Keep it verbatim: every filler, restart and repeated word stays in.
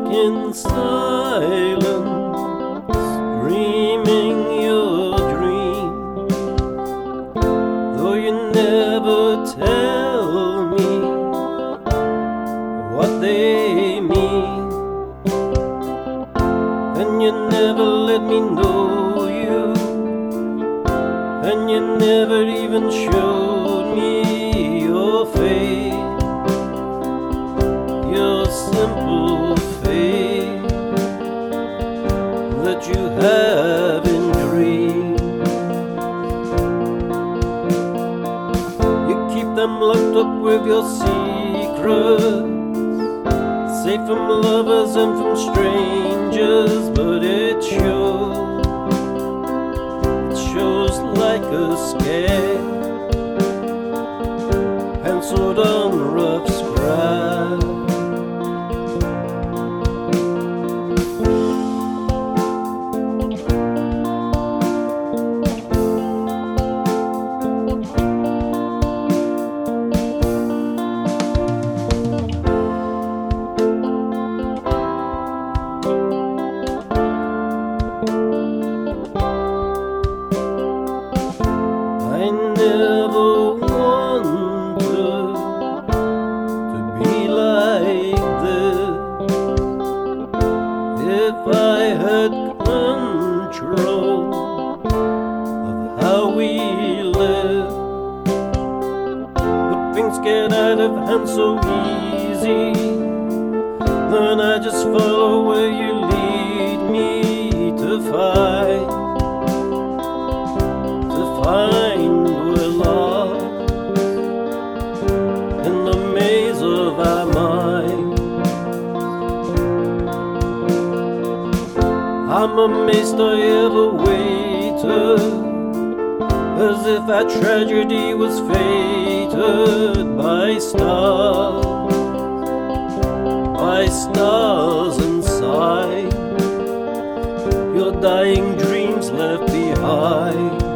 in silence, dreaming your dream, though you never tell me what they mean, and you never let me know you, and you never even showed me your face, your simple faith that you have in dreams. You keep them locked up with your secrets, safe from lovers and from strangers, but it shows, it shows like a scare, penciled on rough scribe. I never wanted to be like this. If I had control of how we live, but things get out of hand so easy, then I just follow where you lead me to find, to find we're lost in the maze of our minds. I'm amazed I ever waited, as if our tragedy was fated by stars, by stars inside, your dying dreams left behind.